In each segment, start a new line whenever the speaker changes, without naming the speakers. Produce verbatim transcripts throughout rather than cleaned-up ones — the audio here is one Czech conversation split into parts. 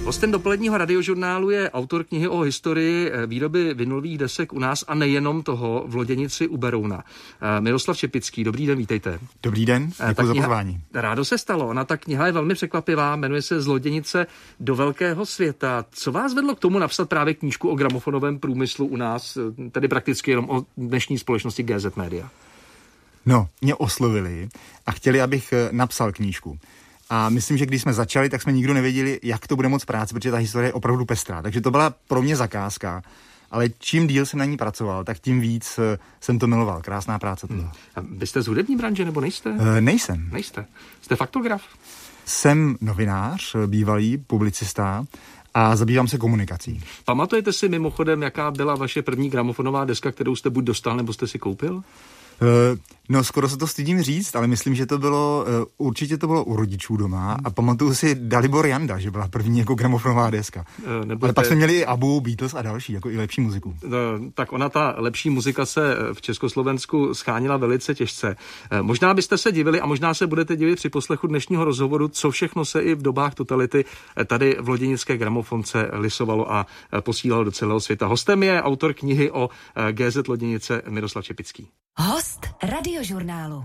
Hostem dopoledního radiožurnálu je autor knihy o historii výroby vinylových desek u nás a nejenom toho v Loděnici u Berouna. Miroslav Čepický, dobrý den, vítejte.
Dobrý den, děkuji za pozvání.
Rádo se stalo, ona ta kniha je velmi překvapivá, jmenuje se Z Loděnice do velkého světa. Co vás vedlo k tomu napsat právě knížku o gramofonovém průmyslu u nás, tedy prakticky jenom o dnešní společnosti G Z Media?
No, mě oslovili a chtěli, abych napsal knížku. A myslím, že když jsme začali, tak jsme nikdo nevěděli, jak to bude moc práce, protože ta historie je opravdu pestrá. Takže to byla pro mě zakázka, ale čím díl jsem na ní pracoval, tak tím víc jsem to miloval. Krásná práce to byla.
Hmm. Vy jste z hudební branže, nebo nejste?
E, nejsem.
Nejste. Jste faktograf?
Jsem novinář, bývalý publicista a zabývám se komunikací.
Pamatujete si mimochodem, jaká byla vaše první gramofonová deska, kterou jste buď dostal, nebo jste si koupil?
No, skoro se to stydím říct, ale myslím, že to bylo, určitě to bylo u rodičů doma a pamatuju si Dalibor Janda, že byla první jako gramofonová deska. Nebudete... Ale pak jsme měli i Abu, Beatles a další, jako i lepší muziku.
No, tak ona, ta lepší muzika se v Československu schánila velice těžce. Možná byste se divili a možná se budete divit při poslechu dnešního rozhovoru, co všechno se i v dobách totality tady v loděnické gramofonce lisovalo a posílalo do celého světa. Hostem je autor knihy o G Z Loděnice Miroslav Čepický.
Host radiožurnálu.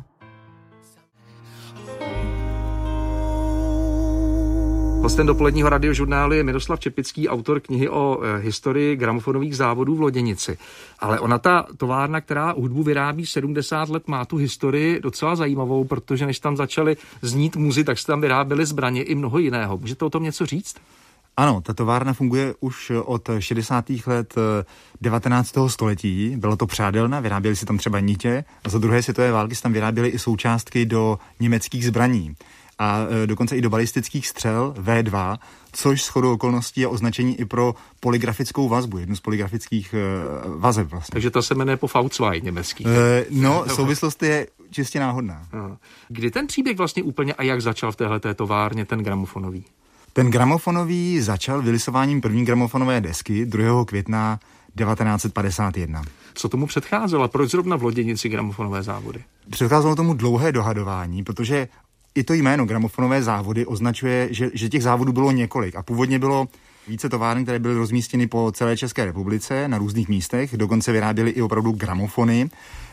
Hostem dopoledního radiožurnálu je Miroslav Čepický, autor knihy o historii gramofonových závodů v Loděnici. Ale ona, ta továrna, která hudbu vyrábí sedmdesát let, má tu historii docela zajímavou, protože než tam začaly znít muzy, tak se tam vyráběly zbraně i mnoho jiného. Můžete o tom něco říct?
Ano, ta továrna funguje už od šedesátých let devatenáctého století. Bylo to přádelna, vyráběly si tam třeba nitě a za druhé světové války se tam vyráběly i součástky do německých zbraní a dokonce i do balistických střel V dva, což shodou okolností je označení i pro polygrafickou vazbu, jednu z polygrafických vazeb vlastně.
Takže ta se jmenuje po V dva německý.
E, no, souvislost je čistě náhodná.
Aha. Kdy ten příběh vlastně úplně a jak začal v téhleté továrně ten gramofonový?
Ten gramofonový začal vylisováním první gramofonové desky druhého května devatenáct set padesát jedna.
Co tomu předcházelo? Proč zrovna v Loděnici gramofonové závody?
Předcházelo tomu dlouhé dohadování, protože i to jméno gramofonové závody označuje, že, že těch závodů bylo několik a původně bylo více továren, které byly rozmístěny po celé České republice na různých místech, dokonce vyráběly i opravdu gramofony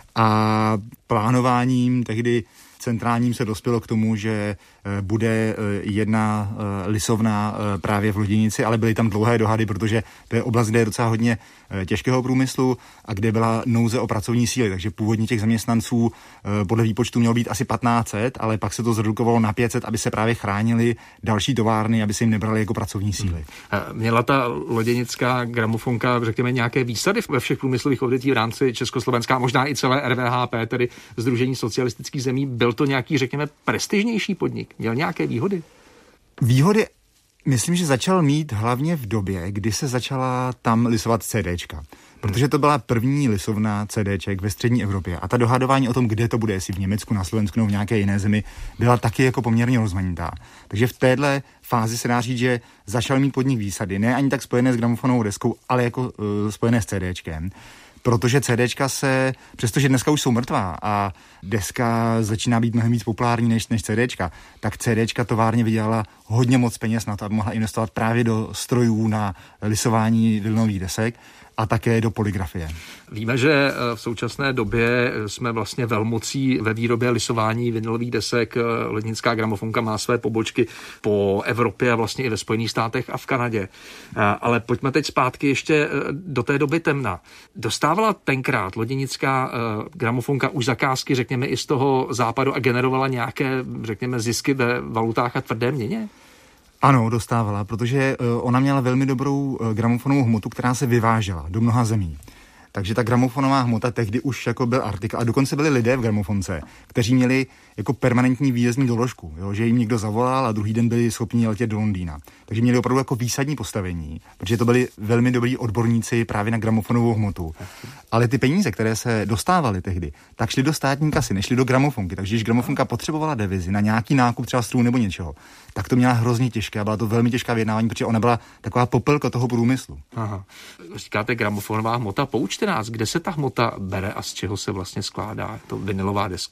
a plánováním tehdy centrálním se dospělo k tomu, že bude jedna lisovna právě v Loděnici, ale byly tam dlouhé dohady, protože to je oblast, kde je docela hodně těžkého průmyslu a kde byla nouze o pracovní síly, takže původně těch zaměstnanců podle výpočtu mělo být asi patnáct set, ale pak se to zredukovalo na pět set, aby se právě chránili další továrny, aby se jim nebrali jako pracovní síly.
Hmm. Měla ta loděnická gramofonka, řekněme, nějaké výsady ve všech průmyslových odvětvích v rámci Československa, možná i celé R V H P, tedy Sdružení socialistických zemí. Byl to nějaký, řekněme, prestižnější podnik? Měl nějaké výhody?
Výhody myslím, že začal mít hlavně v době, kdy se začala tam lisovat CDčka. Protože to byla první lisovna CDček ve střední Evropě a ta dohadování o tom, kde to bude, jestli v Německu, na Slovensku nebo v nějaké jiné zemi, byla taky jako poměrně rozmanitá. Takže v téhle fázi se dá říct, že začal mít podnik výsady, ne ani tak spojené s gramofonovou deskou, ale jako uh, spojené s CDčkem. Protože CDčka se, přestože dneska už jsou mrtvá a deska začíná být mnohem víc populární než, než CDčka, tak CDčka továrně vydělala hodně moc peněz na to, aby mohla investovat právě do strojů na lisování vinylových desek a také do polygrafie.
Víme, že v současné době jsme vlastně velmocí ve výrobě lisování vinylových desek. Loděnická gramofonka má své pobočky po Evropě a vlastně i ve Spojených státech a v Kanadě. Ale pojďme teď zpátky ještě do té doby temna. Dostávala tenkrát loděnická gramofonka už zakázky, řekněme, i z toho západu a generovala nějaké, řekněme, zisky ve valutách a tvrdé měně?
Ano, dostávala, protože ona měla velmi dobrou gramofonovou hmotu, která se vyvážela do mnoha zemí. Takže ta gramofonová hmota tehdy už jako byl artikl a dokonce byli lidé v gramofonce, kteří měli jako permanentní výjezdní doložku, jo, že jim někdo zavolal a druhý den byli schopni letět do Londýna. Takže měli opravdu jako výsadní postavení, protože to byli velmi dobrý odborníci právě na gramofonovou hmotu. Ale ty peníze, které se dostávaly tehdy, tak šly do státní kasy, nešly do gramofonky. Takže když gramofonka potřebovala devizi na nějaký nákup třeba strů nebo něčeho, tak to měla hrozně těžké a byla to velmi těžká vyjednávání, protože ona byla taková popelka toho průmyslu.
Aha. Říkáte gramofonová hmota, poučte nás, kde se ta hmota bere a z čeho se vlastně skládá to vinylová deska?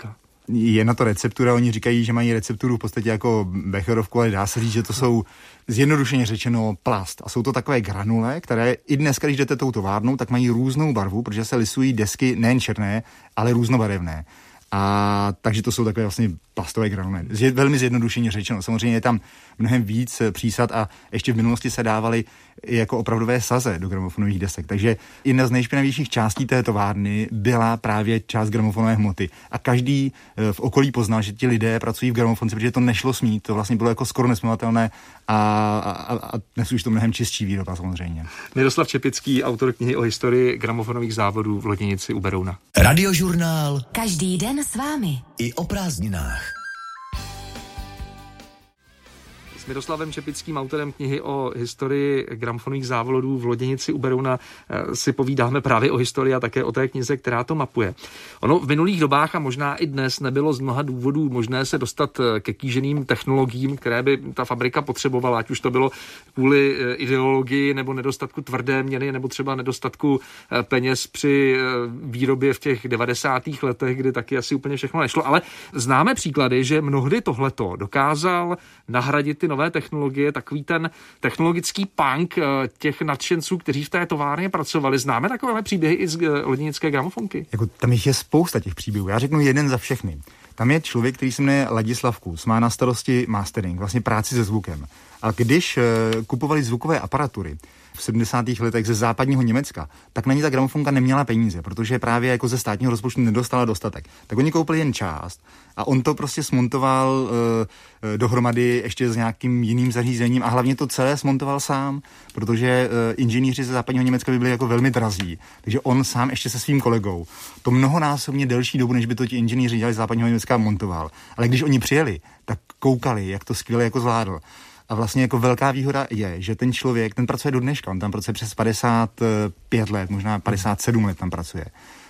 je na to receptura, oni říkají, že mají recepturu v podstatě jako becherovku, ale dá se říct, že to jsou zjednodušeně řečeno plast. A jsou to takové granule, které i dnes, když jdete tou továrnou, tak mají různou barvu, protože se lisují desky nejen černé, ale různobarevné. A takže to jsou takové vlastně plastové granule. Je velmi zjednodušeně řečeno. Samozřejmě je tam mnohem víc přísad a ještě v minulosti se dávaly jako opravdové saze do gramofonových desek. Takže jedna z nejšpinavějších částí té továrny byla právě část gramofonové hmoty. A každý v okolí poznal, že ti lidé pracují v gramofonce, protože to nešlo smít. To vlastně bylo jako skoro nesmívatelné a, a, a dnes už to mnohem čistší výroba samozřejmě.
Miroslav Čepický, autor knihy o historii gramofonových závodů v Loděnici u Berouna.
Radiožurnál. Každý den s vámi.
I o prázdninách.
S Miroslavem Čepickým, autorem knihy o historii gramofonových závodů v Loděnici u Berouna, si povídáme právě o historii a také o té knize, která to mapuje. Ono v minulých dobách a možná i dnes nebylo z mnoha důvodů možné se dostat ke kýženým technologiím, které by ta fabrika potřebovala, ať už to bylo kvůli ideologii nebo nedostatku tvrdé měny nebo třeba nedostatku peněz při výrobě v těch devadesátých letech, kdy taky asi úplně všechno nešlo. Ale známe příklady, že mnohdy tohleto dokázal nahradit ty nové technologie, takový ten technologický punk těch nadšenců, kteří v té továrně pracovali. Známe takové příběhy i z loděnické gramofonky?
Jako, tam jich je spousta těch příběhů. Já řeknu jeden za všechny. Tam je člověk, který se jmenuje Ladislav Kus, má na starosti mastering, vlastně práci se zvukem. A když kupovali zvukové aparatury v sedmdesátých letech ze západního Německa, tak na ní ta gramofonka neměla peníze, protože právě jako ze státního rozpočtu nedostala dostatek. Tak oni koupili jen část a on to prostě smontoval e, dohromady ještě s nějakým jiným zařízením a hlavně to celé smontoval sám, protože e, inženýři ze západního Německa by byli jako velmi drazí. Takže on sám ještě se svým kolegou to mnohonásobně delší dobu, než by to ti inženýři dělali z západního Německa, montoval. Ale když oni přijeli, tak koukali, jak to skvěle jako zvládl. A vlastně jako velká výhoda je, že ten člověk, ten pracuje do dneška, on tam pracuje přes padesát pět let, možná padesát sedm let tam pracuje.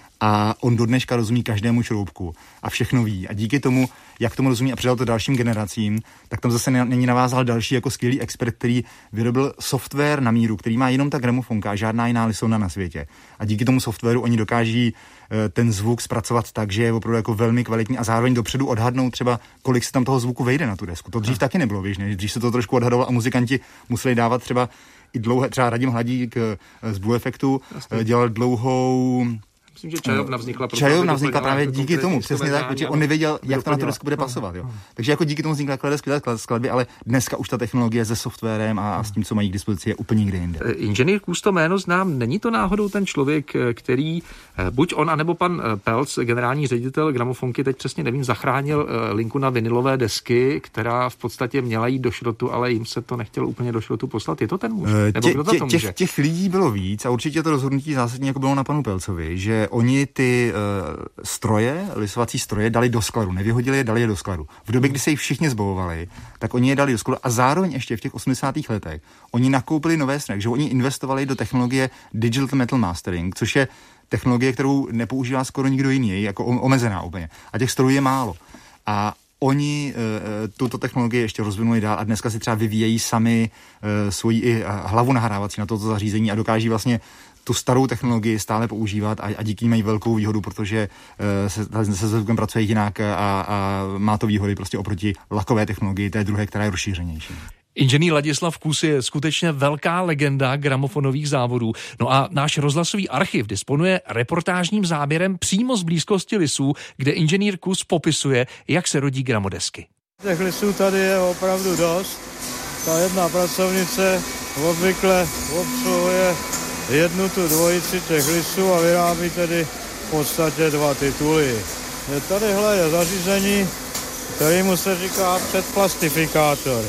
A on do dneška rozumí každému šroubku a všechno ví. A díky tomu, jak tomu rozumí a předal to dalším generacím, tak tam zase není navázal další jako skvělý expert, který vyrobil software na míru, který má jenom ta gramofonka a žádná jiná lisovna na světě. A díky tomu softwaru oni dokáží ten zvuk zpracovat tak, že je opravdu jako velmi kvalitní a zároveň dopředu odhadnout třeba, kolik se tam toho zvuku vejde na tu desku. To dřív no. taky nebylo běžné. Dřív se to trošku odhadovalo a muzikanti museli dávat třeba i dlouhé, třeba Radim Hladík z Blue Effectu dělal dlouhou.
Myslím, že čajovna vznikla.
Čajovna vznikla právě díky tomu, přesně tak, protože on nevěděl, jak to na tu desku bude pasovat. Jo. Takže jako díky tomu vznikla takové skvělé skladby, ale dneska už ta technologie se softwarem a, a s tím, co mají k dispozici, je úplně někde jinde.
Inženýr Kus, to jméno znám, není to náhodou ten člověk, který buď on, anebo pan Pelc, generální ředitel gramofonky, teď přesně nevím, zachránil linku na vinylové desky, která v podstatě měla jít do šrotu, ale jim se to nechtělo úplně do šrotu poslat. Je to ten muž? Nebo kdo to
těch, těch lidí bylo víc a určitě to rozhodnutí zásadně jako bylo na panu Pelcovi, že oni ty uh, stroje, lisovací stroje dali do skladu, nevyhodili je, dali je do skladu. V době, kdy se jich všichni zbavovali, tak oni je dali do skladu a zároveň ještě v těch osmdesátých letech oni nakoupili nové stroje, že oni investovali do technologie Digital Metal Mastering, což je technologie, kterou nepoužívá skoro nikdo jiný, je jako omezená úplně. A těch strojů je málo. A oni e, tuto technologii ještě rozvinuli dál a dneska si třeba vyvíjejí sami e, svoji i hlavu nahrávací na toto zařízení a dokáží vlastně tu starou technologii stále používat a, a díky ní mají velkou výhodu, protože e, se, se zvukem pracuje jinak a, a má to výhody prostě oproti lakové technologii, té druhé, která je rozšířenější.
Inženýr Ladislav Kus je skutečně velká legenda gramofonových závodů. No a náš rozhlasový archiv disponuje reportážním záběrem přímo z blízkosti lisů, kde inženýr Kus popisuje, jak se rodí gramodesky.
Těch lisů tady je opravdu dost. Ta jedna pracovnice obvykle obsluhuje jednu tu dvojici těch lisů a vyrábí tedy v podstatě dva tituly. Tadyhle je zařízení, kterému se říká předplastifikátor.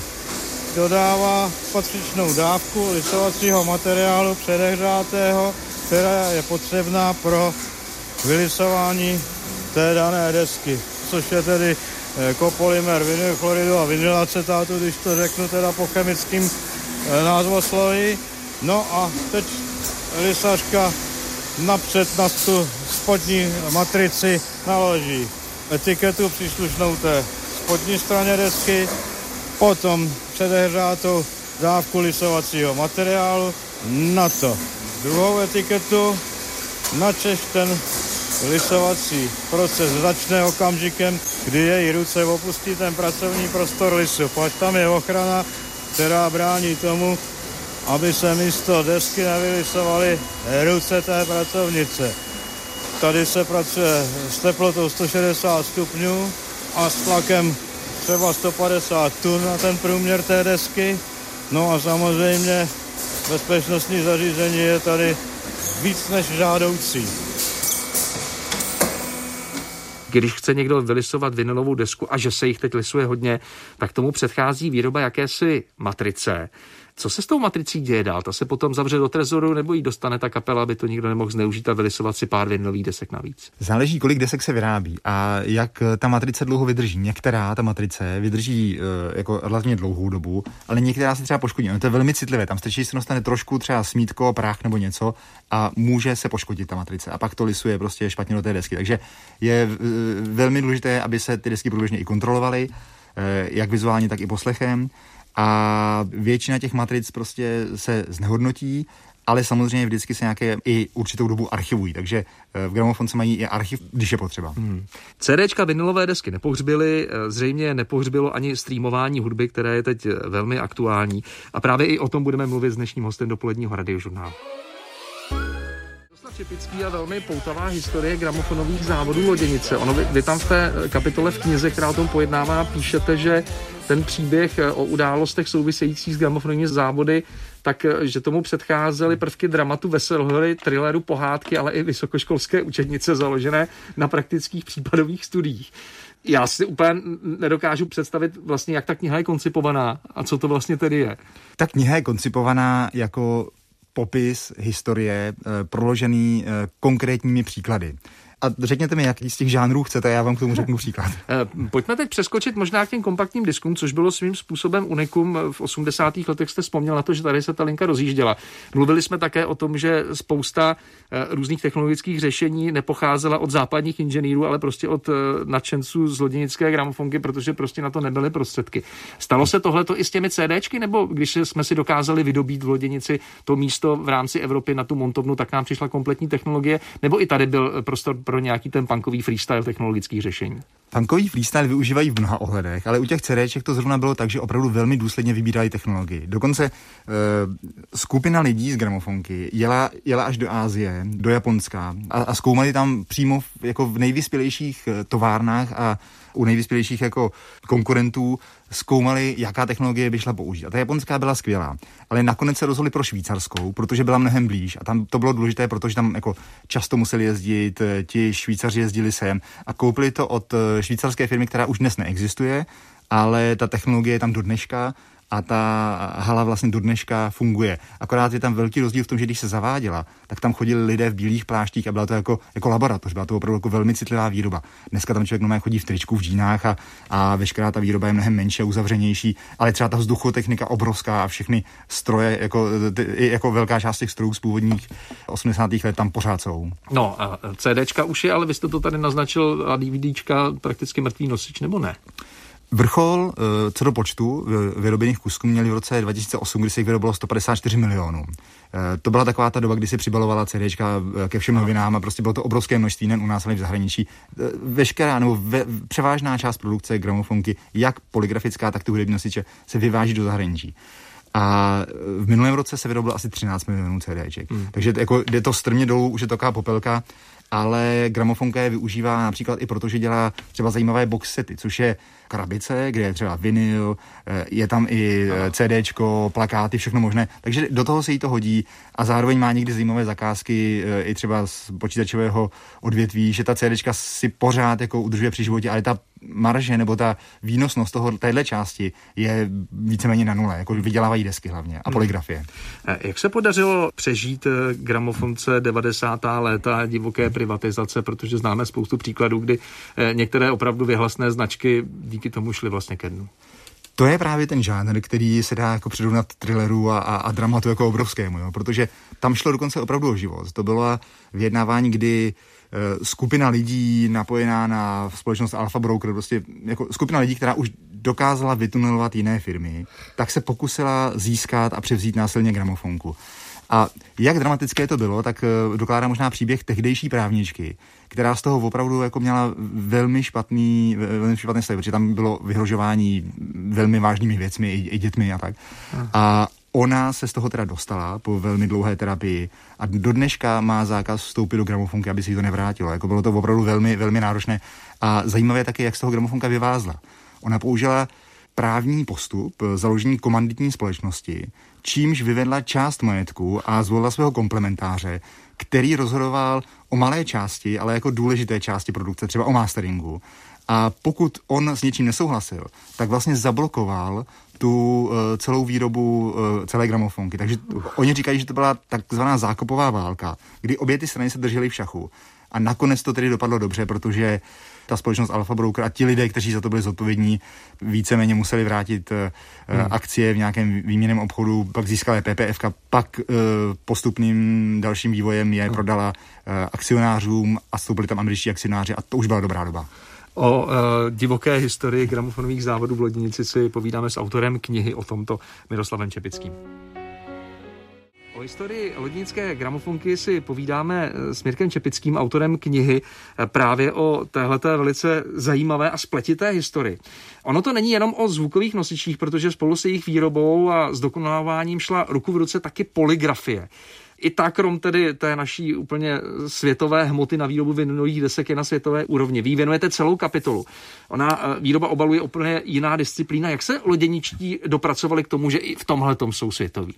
Dodává patřičnou dávku lisovacího materiálu předehřátého, která je potřebná pro vylisování té dané desky, což je tedy kopolymer vinylchloridu a vinylacetátu, když to řeknu teda po chemickým názvosloví. No a teď lisařka napřed na tu spodní matrici naloží etiketu příslušnou té spodní straně desky, potom předehřátou dávku lisovacího materiálu, na to druhou etiketu, načež ten lisovací proces začne okamžikem, kdy její ruce opustí ten pracovní prostor lisu. Pak tam je ochrana, která brání tomu, aby se místo desky nevylisovaly ruce té pracovnice. Tady se pracuje s teplotou sto šedesát stupňů a s tlakem třeba sto padesát tun na ten průměr té desky. No a samozřejmě bezpečnostní zařízení je tady víc než žádoucí.
Když chce někdo vylisovat vinylovou desku a že se jich teď lisuje hodně, tak tomu předchází výroba jakési matrice. Co se s tou matricí děje dál? Ta se potom zavře do trezoru nebo ji dostane ta kapela, aby to nikdo nemohl zneužít a vylisovat si pár vinylových desek navíc?
Záleží, kolik desek se vyrábí a jak ta matrice dlouho vydrží. Některá ta matrice vydrží e, jako relativně dlouhou dobu, ale některá se třeba poškodí. No, to je velmi citlivé. Tam stačí, že se dostane trošku třeba smítko, prach nebo něco a může se poškodit ta matrice a pak to lisuje prostě špatně do té desky. Takže je e, velmi důležité, aby se ty desky průběžně i kontrolovaly, e, jak vizuálně, tak i poslechem. A většina těch matric prostě se znehodnotí, ale samozřejmě vždycky se nějaké i určitou dobu archivují, takže v gramofonce mají i archiv, když je potřeba. Hmm.
CDčka vinylové desky nepohřbily, zřejmě nepohřbilo ani streamování hudby, které je teď velmi aktuální. A právě i o tom budeme mluvit s dnešním hostem dopoledního Radiožurnálu. Typický a velmi poutavá historie gramofonových závodů Loděnice. Ono, vy, vy tam v té kapitole v knize, která o tom pojednává, píšete, že ten příběh o událostech souvisejících s gramofonovými závody, tak že tomu předcházely prvky dramatu, veselhory, thrilleru, pohádky, ale i vysokoškolské učebnice založené na praktických případových studiích. Já si úplně nedokážu představit vlastně, jak ta kniha je koncipovaná a co to vlastně tedy je.
Ta kniha je koncipovaná jako popis historie proložený konkrétními příklady. A řekněte mi, jaký z těch žánrů chcete, já vám k tomu řeknu příklad.
Pojďme teď přeskočit možná k těm kompaktním diskům, což bylo svým způsobem unikum. V osmdesátých letech jste vzpomněl na to, že tady se ta linka rozjížděla. Mluvili jsme také o tom, že spousta různých technologických řešení nepocházela od západních inženýrů, ale prostě od nadšenců z loděnické gramofonky, protože prostě na to nebyly prostředky. Stalo se tohleto i s těmi CDčky, nebo když jsme si dokázali vydobít v Loděnici to místo v rámci Evropy na tu montovnu, tak nám přišla kompletní technologie, nebo i tady byl prostor pro nějaký ten punkový freestyle technologických řešení?
Punkový freestyle využívají v mnoha ohledech, ale u těch CDček to zrovna bylo tak, že opravdu velmi důsledně vybírali technologii. Dokonce e, skupina lidí z gramofonky jela, jela až do Asie, do Japonska a, a zkoumali tam přímo v, jako v nejvyspělejších továrnách a u nejvyspělejších jako konkurentů zkoumali, jaká technologie by šla použít. A ta japonská byla skvělá, ale nakonec se rozhodli pro švýcarskou, protože byla mnohem blíž a tam to bylo důležité, protože tam jako často museli jezdit, ti Švýcaři jezdili sem a koupili to od švýcarské firmy, která už dnes neexistuje, ale ta technologie je tam do dneška a ta hala vlastně do dneška funguje. Akorát je tam velký rozdíl v tom, že když se zaváděla, tak tam chodili lidé v bílých pláštích a byla to jako, jako laboratoř, byla to opravdu jako velmi citlivá výroba. Dneska tam člověk normálně chodí v tričku, v džínách a, a veškerá ta výroba je mnohem menší a uzavřenější, ale třeba ta vzduchotechnika obrovská a všechny stroje, jako, ty, jako velká část těch strojů z původních osmdesátých let tam pořád jsou.
No a CDčka už je, ale vy jste to tady naznačil, a DVDčka prakticky mrtvý nosič, nebo ne?
Vrchol co do počtu vyrobených kusků měli v roce dva tisíce osm, kdy se jich vyrobilo sto padesát čtyři milionů. To byla taková ta doba, kdy se přibalovala CDčka ke všem novinám a prostě bylo to obrovské množství, nejen u nás, ale v zahraničí. Veškerá nebo ve, převážná část produkce gramofonky, jak polygrafická, tak ty hudební nosiče, se vyváží do zahraničí. A v minulém roce se vyrobilo asi třináct milionů CDček. Hmm. Takže jako jde to strmě dolů, už je to taková popelka, ale gramofonka je využívá například i proto, že dělá třeba zajímavé box sety, což je krabice, kde je třeba vinyl, je tam i CDčko, plakáty, všechno možné. Takže do toho se jí to hodí a zároveň má někdy zajímavé zakázky i třeba z počítačového odvětví, že ta CDčka si pořád jako udržuje při životě, ale ta marže nebo ta výnosnost toho, téhle části je víceméně na nule, jako vydělávají desky hlavně a polygrafie.
Jak se podařilo přežít gramofonce devadesátá léta divoké privatizace, protože známe spoustu příkladů, kdy některé opravdu vyhlasné značky díky tomu šly vlastně ke dnu.
To je právě ten žánr, který se dá jako přirovnat thrilleru a, a, a dramatu jako obrovskému, jo? Protože tam šlo dokonce opravdu o život. To bylo vyjednávání, kdy e, skupina lidí napojená na společnost Alpha Broker, prostě jako skupina lidí, která už dokázala vytunelovat jiné firmy, tak se pokusila získat a převzít násilně gramofonku. A jak dramatické to bylo, tak dokládá možná příběh tehdejší právničky, která z toho opravdu jako měla velmi špatný, velmi špatný stav, protože tam bylo vyhrožování velmi vážnými věcmi i, i dětmi a tak. A ona se z toho teda dostala po velmi dlouhé terapii a do dneška má zákaz vstoupit do gramofonky, aby si to nevrátilo. Jako bylo to opravdu velmi, velmi náročné. A zajímavé taky, jak z toho gramofonka vyvázla. Ona použila právní postup založení komanditní společnosti, čímž vyvedla část majetku a zvolila svého komplementáře, který rozhodoval o malé části, ale jako důležité části produkce, třeba o masteringu. A pokud on s něčím nesouhlasil, tak vlastně zablokoval tu uh, celou výrobu uh, celé gramofonky. Takže oni říkají, že to byla takzvaná zákopová válka, kdy obě ty strany se držely v šachu. A nakonec to tedy dopadlo dobře, protože ta společnost Alpha Broker a ti lidé, kteří za to byli zodpovědní, víceméně museli vrátit uh, hmm. akcie v nějakém výměnném obchodu, pak získala P P F ka, pak uh, postupným dalším vývojem je hmm. prodala uh, akcionářům a vstoupili tam američtí akcionáři a to už byla dobrá doba.
O uh, divoké historii gramofonových závodů v Loděnici si povídáme s autorem knihy o tomto Miroslavem Čepickým. O historii loděnické gramofonky si povídáme s Mirkem Čepickým, autorem knihy právě o téhleté velice zajímavé a spletité historii. Ono to není jenom o zvukových nosičích, protože spolu s jejich výrobou a zdokonaláváním šla ruku v ruce taky polygrafie. I ta, krom tedy té naší úplně světové hmoty na výrobu vinylových desek je na světové úrovni. Vy věnujete celou kapitolu. Ona výroba obalů je úplně jiná disciplína. Jak se loděničtí dopracovali k tomu, že i v tomhletom jsou světoví?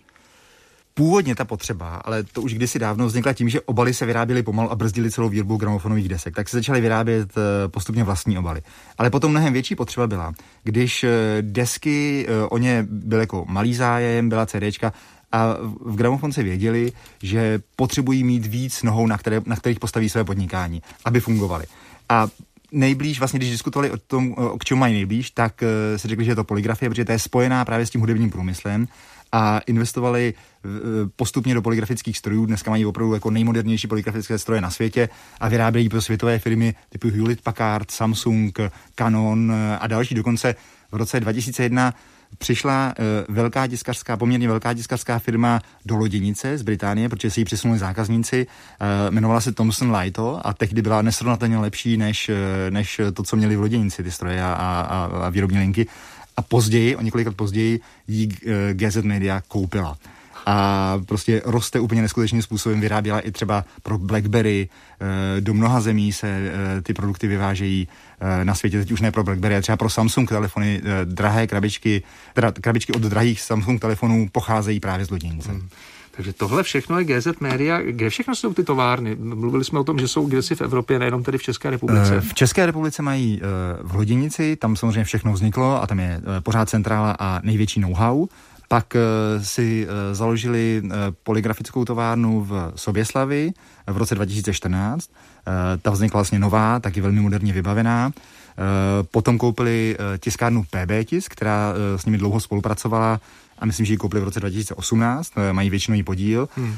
Původně ta potřeba, ale to už kdysi dávno vznikla tím, že obaly se vyráběly pomalu a brzdily celou výrobu gramofonových desek, tak se začaly vyrábět postupně vlastní obaly. Ale potom mnohem větší potřeba byla, když desky, o ně byl jako malý zájem, byla CDčka, a v gramofonce věděli, že potřebují mít víc nohou, na, které, na kterých postaví své podnikání, aby fungovaly. A nejblíž, vlastně když diskutovali o tom, k čemu mají nejblíž, tak se řekli, že je to polygrafie, protože to je spojená právě s tím hudebním průmyslem a investovali postupně do polygrafických strojů. Dneska mají opravdu jako nejmodernější polygrafické stroje na světě a vyrábějí pro světové firmy typu Hewlett Packard, Samsung, Canon a další. Dokonce v roce dva tisíce jedna přišla uh, velká tiskařská, poměrně velká tiskařská firma do Loděnice z Británie, protože si ji přisunuli zákazníci. Uh, jmenovala se Thomson Lighto a tehdy byla nesrovnatelně lepší než, než to, co měli v Loděnici, ty stroje a, a, a výrobní linky. A později, o několik let později, ji uh, G Z Media koupila. A prostě roste úplně neskutečným způsobem. Vyráběla i třeba pro BlackBerry. Do mnoha zemí se ty produkty vyvážejí na světě. Teď už ne pro BlackBerry, ale třeba pro Samsung telefony. Drahé krabičky, teda krabičky od drahých Samsung telefonů pocházejí právě z Loděnice. Hmm.
Takže tohle všechno je G Z Media. Kde všechno jsou ty továrny? Mluvili jsme o tom, že jsou kdesi v Evropě, nejenom tedy v České republice.
V České republice mají v Loděnici, tam samozřejmě všechno vzniklo a tam je pořád centrála a největší know-how. Pak uh, si uh, založili uh, polygrafickou továrnu v Soběslavi v roce dva tisíce čtrnáct. Uh, ta vznikla vlastně nová, taky velmi moderně vybavená. Uh, potom koupili uh, tiskárnu P B Tisk, která uh, s nimi dlouho spolupracovala a myslím, že ji koupili v roce dva tisíce osmnáct. Uh, mají většinový podíl. Hmm.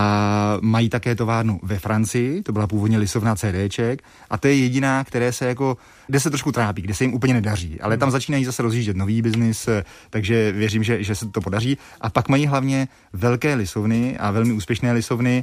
A mají také továrnu ve Francii, to byla původně lisovna CDček a to je jediná, které se jako, kde se trošku trápí, kde se jim úplně nedaří, ale tam začínají zase rozjíždět nový biznis, takže věřím, že, že se to podaří. A pak mají hlavně velké lisovny a velmi úspěšné lisovny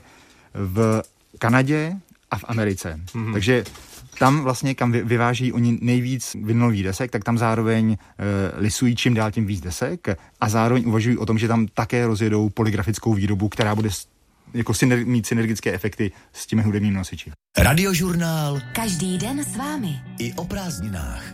v Kanadě a v Americe. Mm-hmm. Takže tam vlastně, kam vyváží oni nejvíc vinylových desek, tak tam zároveň e, lisují čím dál tím víc desek a zároveň uvažují o tom, že tam také rozjedou polygrafickou výrobu, která bude jako syner- mít synergické efekty s těmi hudebními nosiči.
Radiožurnál. Každý den s vámi. I o prázdninách.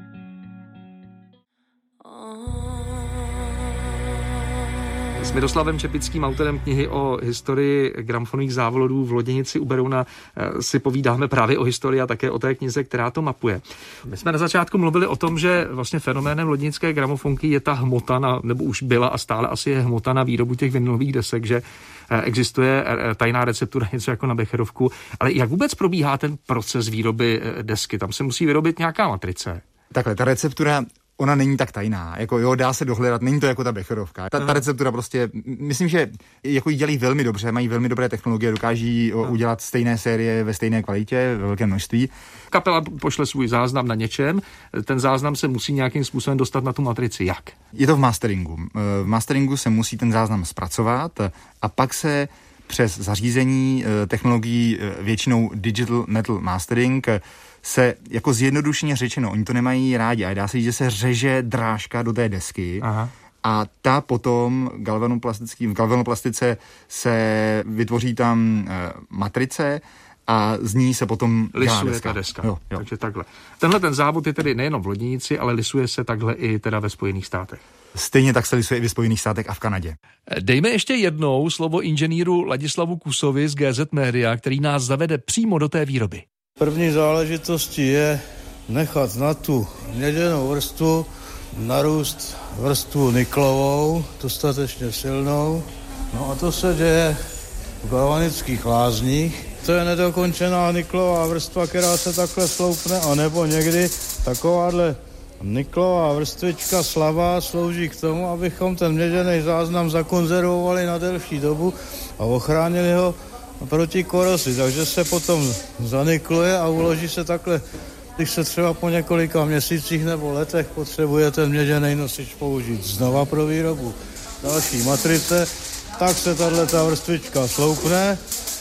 S Miroslavem Čepickým, autorem knihy o historii gramofonových závodů v Loděnici u Berouna, si povídáme právě o historii a také o té knize, která to mapuje. My jsme na začátku mluvili o tom, že vlastně fenoménem loděnické gramofonky je ta hmota, na, nebo už byla a stále asi je hmota na výrobu těch vinylových desek, že existuje tajná receptura, něco jako na becherovku. Ale jak vůbec probíhá ten proces výroby desky? Tam se musí vyrobit nějaká matrice.
Takhle, ta receptura ona není tak tajná. Jako jo, dá se dohledat, není to jako ta Becherovka. Ta, ta receptura prostě, myslím, že jako ji dělají velmi dobře, mají velmi dobré technologie, dokáží Aha. udělat stejné série ve stejné kvalitě, ve velkém množství.
Kapela pošle svůj záznam na něčem, ten záznam se musí nějakým způsobem dostat na tu matrici. Jak?
Je to v masteringu. V masteringu se musí ten záznam zpracovat a pak se přes zařízení technologií většinou Digital Metal Mastering se jako zjednodušeně řečeno, oni to nemají rádi a dá se říct, že se řeže drážka do té desky. Aha. A ta potom galvanoplastický, v galvanoplastice se vytvoří tam e, matrice a z ní se potom
lisuje
deska.
ta deska.
Jo, jo.
Takže takhle. Tenhle ten závod je tedy nejenom v Loděnici, ale lisuje se takhle i teda ve Spojených státech.
Stejně tak se lisuje i ve Spojených státech a v Kanadě.
Dejme ještě jednou slovo inženýru Ladislavu Kusovi z G Z Media, který nás zavede přímo do té výroby.
První záležitostí je nechat na tu měděnou vrstvu narůst vrstvu niklovou, dostatečně silnou. No a to se děje v galvanických lázních. To je nedokončená niklová vrstva, která se takhle sloupne, anebo někdy takováhle niklová vrstvička slabá slouží k tomu, abychom ten měděný záznam zakonzervovali na delší dobu a ochránili ho proti korozi. Takže se potom zanikluje a uloží se takhle, když se třeba po několika měsících nebo letech potřebuje ten měděný nosič použít znova pro výrobu další matrice, tak se tato vrstvička sloupne,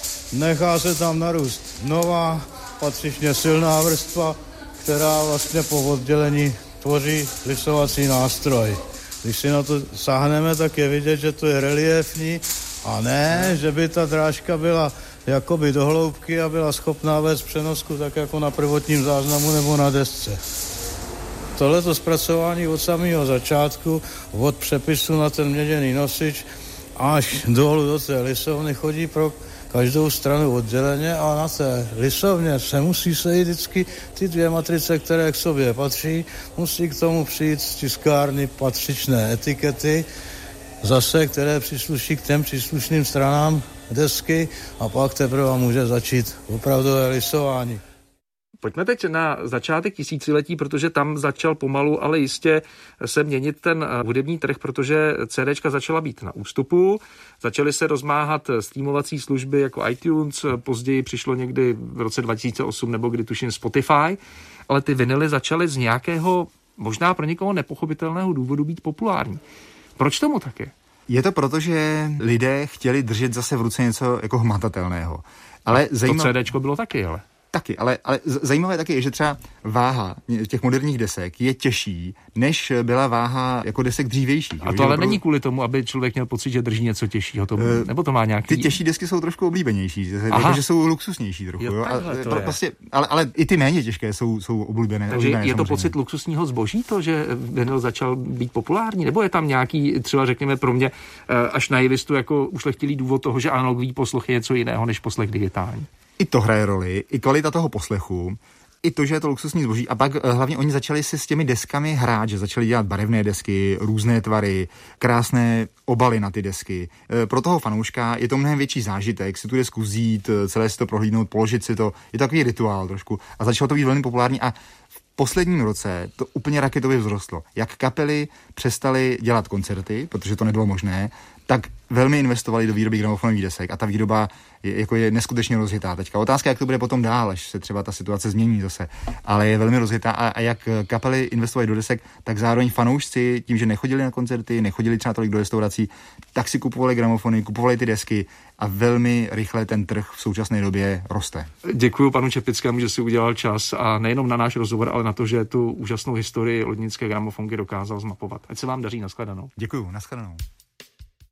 nechá se tam narůst nová, patřičně silná vrstva, která vlastně po oddělení tvoří lisovací nástroj. Když si na to sáhneme, tak je vidět, že to je reliefní a ne, že by ta drážka byla jakoby do hloubky a byla schopná vést přenosku tak jako na prvotním záznamu nebo na desce. Tohleto zpracování od samého začátku, od přepisu na ten měděný nosič až dolů do té lisovny chodí pro každou stranu odděleně a na té lisovně se musí sejít vždycky ty dvě matrice, které k sobě patří, musí k tomu přijít z tiskárny patřičné etikety, zase, které přísluší k těm příslušným stranám desky a pak teprve může začít opravdové lisování.
Pojďme teď na začátek tisíciletí, protože tam začal pomalu, ale jistě se měnit ten hudební trh, protože CDčka začala být na ústupu, začaly se rozmáhat streamovací služby jako iTunes, později přišlo někdy v roce dva tisíce osm nebo kdy tuším Spotify, ale ty vinily začaly z nějakého, možná pro někoho nepochopitelného důvodu být populární. Proč tomu tak je?
Je to proto, že lidé chtěli držet zase v ruce něco jako hmatatelného. Ale zajímav...
To CDčko bylo taky, ale...
Taky, ale, ale zajímavé taky je, že třeba váha těch moderních desek je těžší, než byla váha jako desek dřívějších.
A to ale není kvůli tomu, aby člověk měl pocit, že drží něco těžšího, to, uh, nebo to má nějaký...
Ty těžší desky jsou trošku oblíbenější, jakože jsou luxusnější trochu. Jo,
jo? A,
pro, prostě, ale, ale i ty méně těžké jsou, jsou oblíbené.
Takže
oblíbené,
je to
samozřejmě.
pocit luxusního zboží to, že vinyl začal být populární, nebo je tam nějaký, třeba řekněme pro mě, až naivistu jako ušlechtilý důvod toho, že analogový poslech je něco jiného než poslech digitální?
I to hraje roli, i kvalita toho poslechu, i to, že je to luxusní zboží. A pak hlavně oni začali si s těmi deskami hrát, že začali dělat barevné desky, různé tvary, krásné obaly na ty desky. Pro toho fanouška je to mnohem větší zážitek, si tu desku vzít, celé si to prohlídnout, položit si to. Je to takový rituál trošku. A začalo to být velmi populární a v posledním roce to úplně raketově vzrostlo. Jak kapely přestaly dělat koncerty, protože to nebylo možné, tak velmi investovali do výroby gramofonových desek a ta výroba je, jako je neskutečně rozhytá teďka. Otázka, jak to bude potom dál, až se třeba ta situace změní zase, ale je velmi rozhytá a, a jak kapely investovaly do desek, tak zároveň fanoušci tím, že nechodili na koncerty, nechodili třeba tolik do restaurací, tak si kupovali gramofony, kupovali ty desky a velmi rychle ten trh v současné době roste. Děkuji panu Čepickému, že si udělal čas a nejenom na náš rozhovor, ale na to, že tu úžasnou historii lodnické gramofonky dokázal zmapovat. Ať se vám daří, nashledanou. Děkuji, nashledanou.